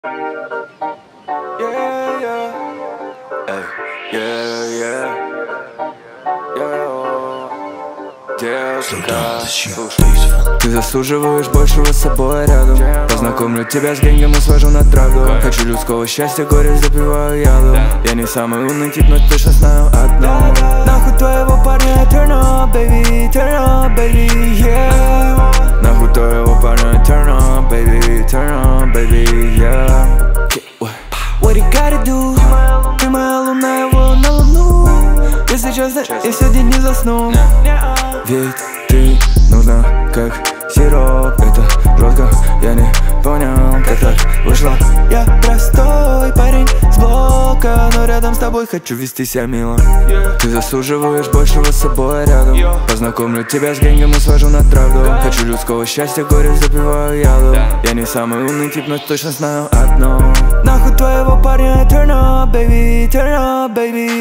Ты заслуживаешь большего с собой рядом. Познакомлю тебя с генгом и свожу на траву. Хочу людского счастья, горе запиваю яду. Я не самый умный тип, но точно знаю одно. Нахуй твоего парня, turn up, baby, yeah. Нахуй твоего парня, turn up, baby, yeah. What you gotta do? Ты моя луна, я волна на луну. Если честно, я сегодня не засну. Ведь ты нужна как сироп. Это жестко, я не понял, как так вышло. Я простой парень с блока, но рядом с тобой хочу вести себя мило. Ты заслуживаешь большего с собой рядом. Познакомлю тебя с генгом и свожу на траву. Хочу людского счастья, горе запиваю яду. Я не самый умный тип, но точно знаю одно. Нахуй твоего парня, turn up, baby,